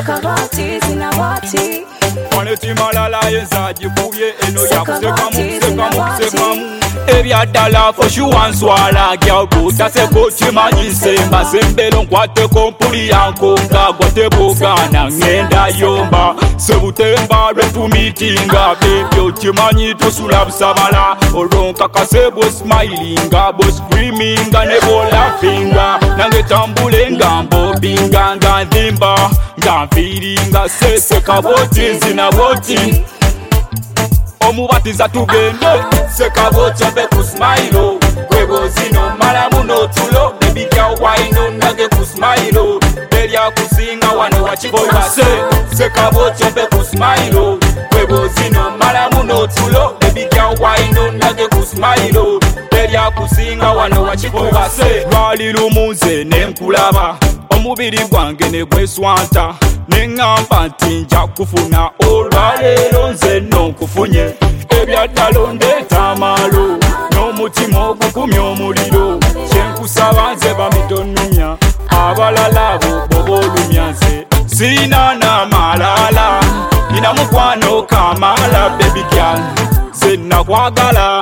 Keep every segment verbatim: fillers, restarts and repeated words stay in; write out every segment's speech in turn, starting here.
Sekabati zinabati Maneti malala yenza jikuye eno ya kusekamu kusekamu kusekamu Ebyadala for you answala girl buta seko chimanyi semba sembelo nkwate kompuli yanko ngagwate bogana ngenda yomba sebutemba retu meetinga bebyo chimanyi tosula busabala olonka kasebo smilinga bo screaminga nebo laughing nange tambule ngambo binga ngandimba ngamfiringa sese kaboti zinaboti omubatiza tugende sekaboti mpe kusmailo kwebo zino mala muno tulo baby girl wine nage kusmailo belya kusinga wano wachiboya se sekaboti mpe kusmailo kwebo zino mala muno tulo baby girl wine nage kusmailo belya kusinga wano wachiboya se lwali lumunze nenkulaba omubiri gwange ne gweswanta nengamba nti nja kufuna olwaleero nze nonkufunye ebyaddalo ndeeta amaalo n'omutima ogukumya omuliro kyenkusaba nze bamitonumya abalala abo boba olumya nze sirina n'amalaala nina mukwano kamala baby girl nze nakwagala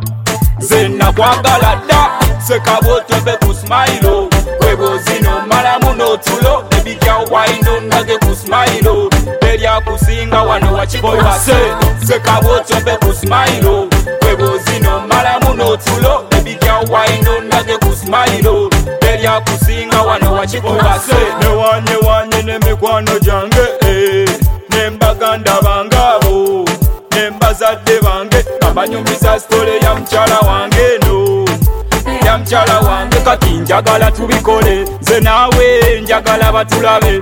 nze nakwagala dda sekaboti mpe kusmailo kwebo zino mala muno tulo baby girl wine nage kusmailo belya kusinga wano wachiboya se sekaboti mpe kusmailo kwebo zino mala muno tulo baby girl wine nage kusmailo belya kusinga wano wachiboya se newanye wanye nemikwano jange eh nembaganda bangabo nembazadde bange abanyumiza stole ya mchala wange no ya mchala wange kati njagala tubikole nze nawe njagala batulabe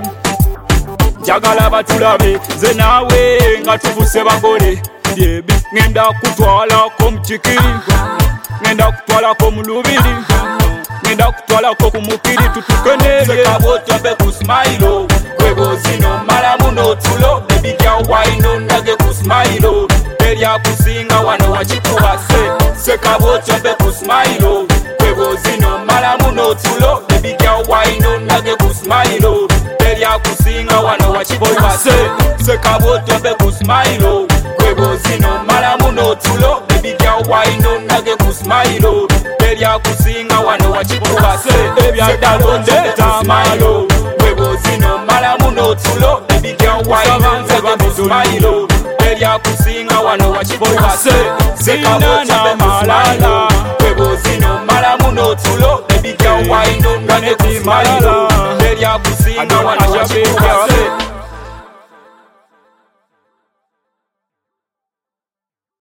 njagala batulabe nze nawe nga tubuse bagole byebi ngenda kutwalako mukikiri ngenda kutwalako mulubiri ngenda kutwalako kumukiri tutukeneye sekaboti mpe kusmailo kwebo zino mala muno tulo baby girl wine nage kusmailo belya kusinga wano wachikuba se sekaboti mpe kusmailo kwebo zino mala muno tulo baby girl wine nage kusmailo belya kusinga wano wachiboya se sekaboti mpe kusmailo kwebo zino mala muno tulo baby girl wine nage kusmailo belya kusinga wano wachiboya se ebyaddalo ndeeta amaalo kwebo zino mala muno tulo baby girl wine nage kusmailo belya kusinga wano wachiboya se sekaboti mpe kusmailo kwebo zino mala muno tulo baby girl wine nage kusmailo belya kusinga wano wachiboya se